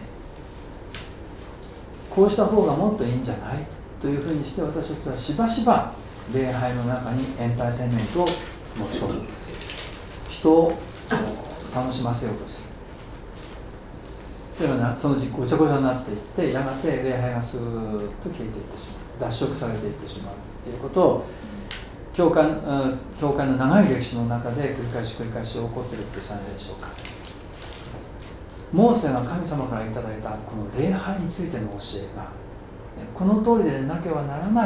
こうした方がもっといいんじゃないというふうにして、私たちはしばしば礼拝の中にエンターテインメントを持ち込むんです。人を楽しませようとする。それがその実行ごちゃごちゃになっていって、やがて礼拝がスーッと消えていってしまう、脱色されていってしまうということを教会、教会の長い歴史の中で繰り返し繰り返し起こっていることじゃないでしょうか。モーセが神様からいただいたこの礼拝についての教えがこの通りでなければならない、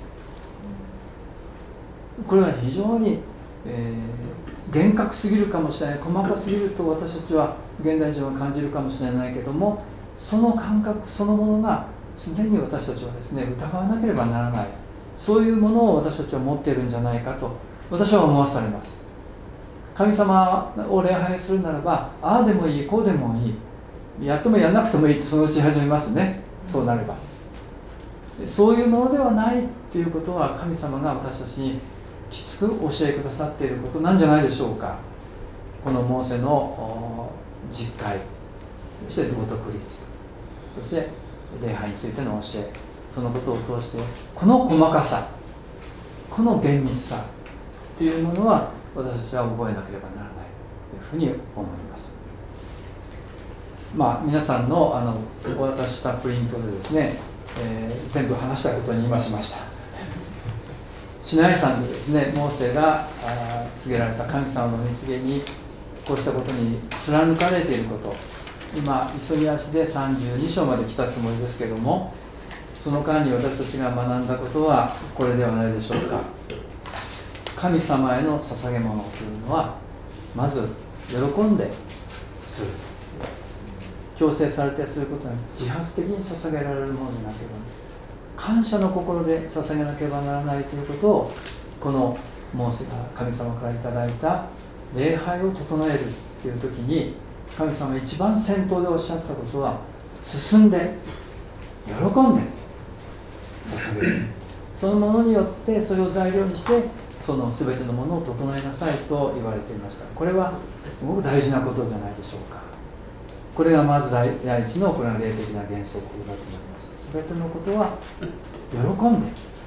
これは非常に、えー、厳格すぎるかもしれない、細かすぎると私たちは現代人は感じるかもしれないけども、その感覚そのものがすでに私たちはですね疑わなければならない、そういうものを私たちは持っているんじゃないかと私は思わされます。神様を礼拝するならば、ああでもいいこうでもいい、やってもやらなくてもいいってそのうち始めますね。 そうなれば。そういうものではないということは、神様が私たちにきつく教えくださっていることなんじゃないでしょうか。このモーセの実会、そして道徳律、そして礼拝についての教え、そのことを通してこの細かさ、この厳密さというものは私たちは覚えなければならないというふうに思います。まあ皆さんのあのお渡ししたプリントでですね、えー、全部話したことに今しました。シナイ山でですね、モーセが告げられた神様の御告げにこうしたことに貫かれていること、今急ぎ足でさんじゅうに章まで来たつもりですけども、その間に私たちが学んだことはこれではないでしょうか。神様への捧げ物というのはまず喜んでする、強制されてすることは自発的に捧げられるものでなければ、感謝の心で捧げなければならないということを、このモーセが神様からいただいた礼拝を整えるという時に、神様が一番先頭でおっしゃったことは、進んで喜んで捧げる、そのものによってそれを材料にしてその全てのものを整えなさいと言われていました。これはすごく大事なことじゃないでしょうか。これがまず第一のこれは霊的な原則だと思います。全てのことは喜んで、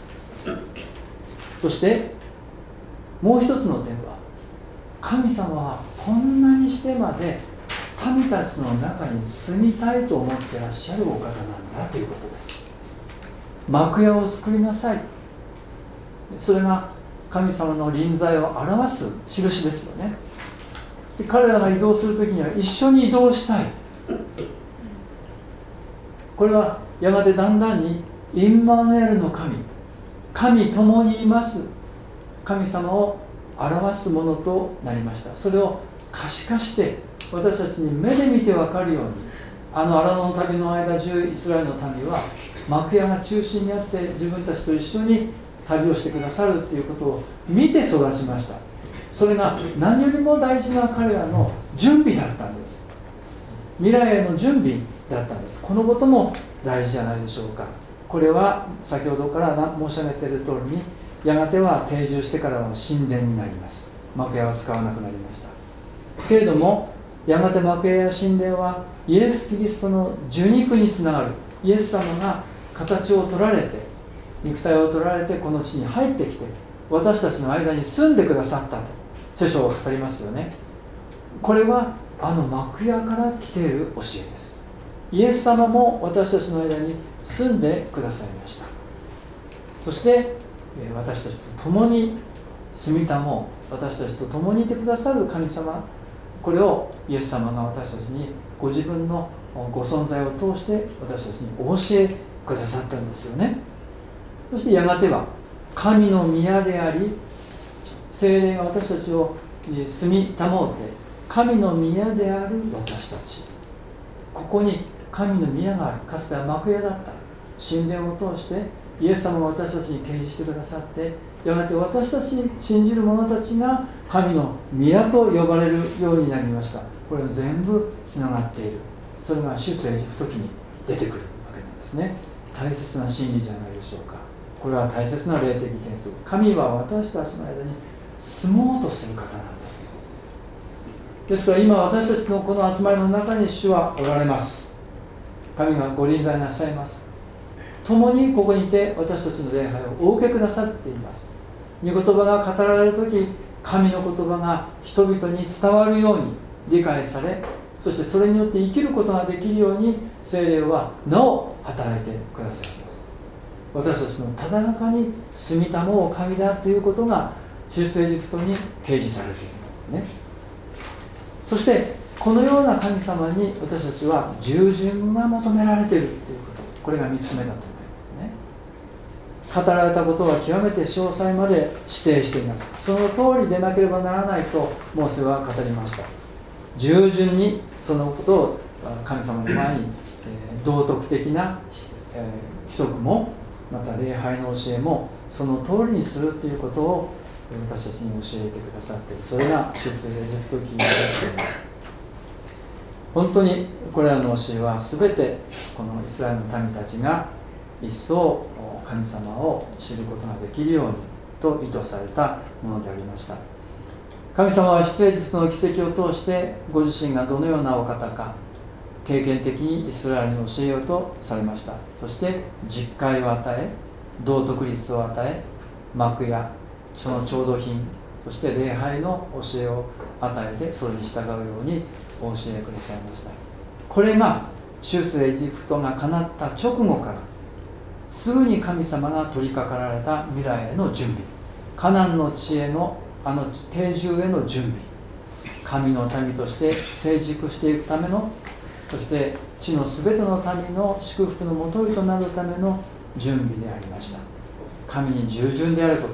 そしてもう一つの点は、神様はこんなにしてまで民たちの中に住みたいと思ってらっしゃるお方なんだということです。幕屋を作りなさい、それが神様の臨在を表す印ですよね。で彼らが移動するときには一緒に移動したい。これはやがてだんだんにインマヌエルの神、神共にいます神様を表すものとなりました。それを可視化して私たちに目で見て分かるように、あの荒野の旅の間中、イスラエルの民は幕屋が中心にあって自分たちと一緒に旅をしてくださるということを見て育ちました。それが何よりも大事な彼らの準備だったんです。未来への準備だったんです。このことも大事じゃないでしょうか。これは先ほどから申し上げている通りに、やがては定住してからは神殿になります。幕屋は使わなくなりました。けれどもやがて幕屋や神殿はイエス・キリストの受肉につながる、イエス様が形を取られて、肉体を取られてこの地に入ってきて私たちの間に住んでくださったと聖書は語りますよね。これはあの幕屋から来ている教えです。イエス様も私たちの間に住んでくださいました。そして私たちと共に住みたも私たちと共にいてくださる神様、これをイエス様が私たちにご自分のご存在を通して私たちにお教えくださったんですよね。そしてやがては神の宮であり、聖霊が私たちを住みたもうて神の宮である私たち、ここに神の宮がある。かつては幕屋だった神殿を通してイエス様が私たちに掲示してくださって、やがて私たち信じる者たちが神の宮と呼ばれるようになりました。これは全部つながっている。それが出エジプト記に出てくるわけなんですね。大切な真理じゃないでしょうか。これは大切な霊的原則。神は私たちの間に住もうとする方なんだということです。ですから今私たちのこの集まりの中に主はおられます。神がご臨在なさいます。共にここにいて私たちの礼拝をお受けくださっています。御言葉が語られるとき、神の言葉が人々に伝わるように理解され、そしてそれによって生きることができるように聖霊はなお働いてくださいます。私たちのただ中に住みたもう神だということが出エジプトに掲示されているんですね。そしてこのような神様に私たちは従順が求められているということ、これがみっつめだと思いますね。語られたことは極めて詳細まで指定しています。その通りでなければならないとモーセは語りました。従順にそのことを神様の前に、えー、道徳的な、えー、規則もまた礼拝の教えもその通りにするということを私たちに教えてくださっている。それが出エジプト記になっています。 本当にこれらの教えは全てこのイスラエルの民たちが一層神様を知ることができるようにと意図されたものでありました。神様は出エジプトの奇跡を通してご自身がどのようなお方か経験的にイスラエルに教えようとされました。そして実戒を与え、道徳律を与え、幕やその調度品、そして礼拝の教えを与えてそれに従うようにお教えくださいました。これが出エジプトが叶った直後からすぐに神様が取り掛かられた未来への準備、カナンの地へのあの定住への準備、神の民として成熟していくための、そして地のすべての民の祝福のもととなるための準備でありました。神に従順であること、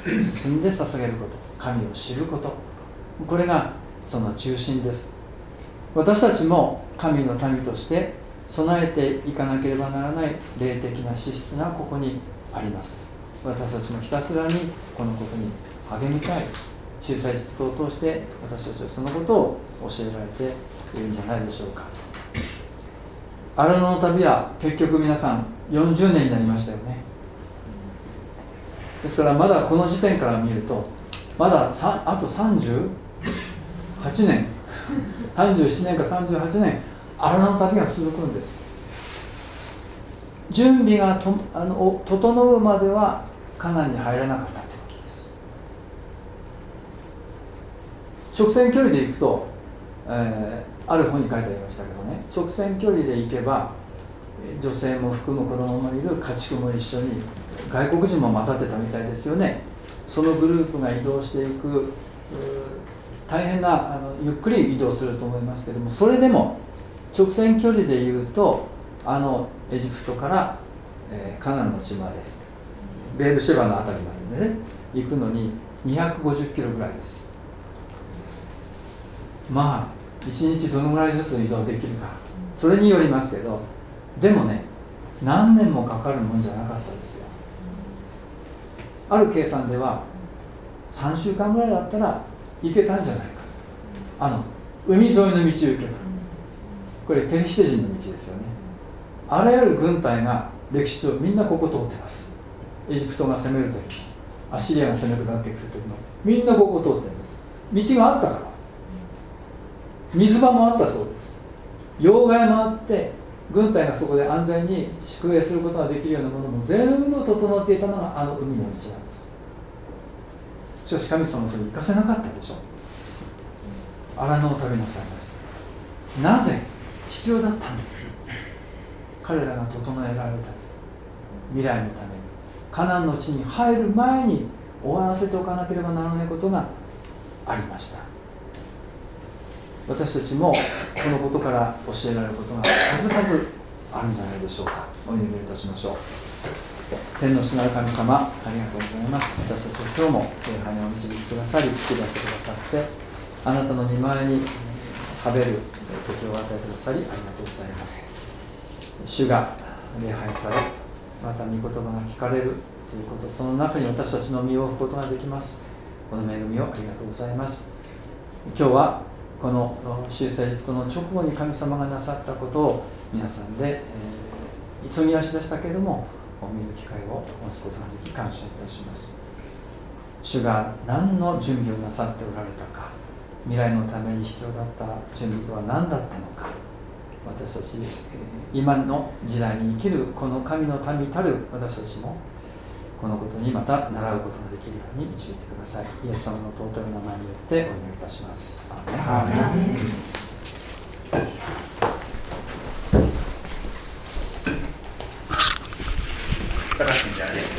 進んで捧げること、神を知ること、これがその中心です。私たちも神の民として備えていかなければならない霊的な資質がここにあります。私たちもひたすらにこのことに励みたい。出エジプトを通して私たちはそのことを教えられているんじゃないでしょうか。荒野の旅は結局皆さんよんじゅうねんになりましたよね。ですからまだこの時点から見るとまださあとさんじゅうはちねんさんじゅうななねんかさんじゅうはちねん荒野の旅が続くんです。準備がとあの整うまではカナンに入らなかったということです。直線距離で行くと、えー、ある本に書いてありましたけどね、直線距離で行けば女性も含む子供もいる家畜も一緒に外国人も混ざってたみたいですよね。そのグループが移動していく大変なあのゆっくり移動すると思いますけども、それでも直線距離でいうとあのエジプトから、えー、カナンの地までベールシェバのあたりまでね行くのににひゃくごじゅっキロぐらいです。まあいちにちどのぐらいずつ移動できるかそれによりますけど、でもね何年もかかるもんじゃなかったですよ。ある計算ではさんしゅうかんぐらいだったら行けたんじゃないか。あの海沿いの道を行けば、これペリシテ人の道ですよね。あらゆる軍隊が歴史上みんなここ通ってます。エジプトが攻めるときもアッシリアが攻めるくなってくるときもみんなここ通ってるんです。道があったから、水場もあったそうです。要害もあって軍隊がそこで安全に宿営することができるようなものも全部整っていたのがあの海の道なんです。しかし神様はそれを生かせなかったでしょう。荒野を旅なさいました。なぜ必要だったんです。彼らが整えられるために、未来のために、カナンの地に入る前に終わらせておかなければならないことがありました。私たちもこのことから教えられることが数々あるんじゃないでしょうか。お祈りいたしましょう。天の父なる神様、ありがとうございます。私たちを今日も礼拝にお導きくださり、救い出してくださって、あなたの御前に食べる時を与えてくださりありがとうございます。主が礼拝され、また御言葉が聞かれるということ、その中に私たちの身を置くことができます。この恵みをありがとうございます。今日はこの出エジプトの直後に神様がなさったことを皆さんで、えー、急ぎ足でしたけれども見る機会を持つことができ感謝いたします。主が何の準備をなさっておられたか、未来のために必要だった準備とは何だったのか、私たち、えー、今の時代に生きるこの神の民たる私たちもこのことにまた習うことができるように導いてください。イエス様の尊い名前によってお祈りいたします。アーメン。アーメン。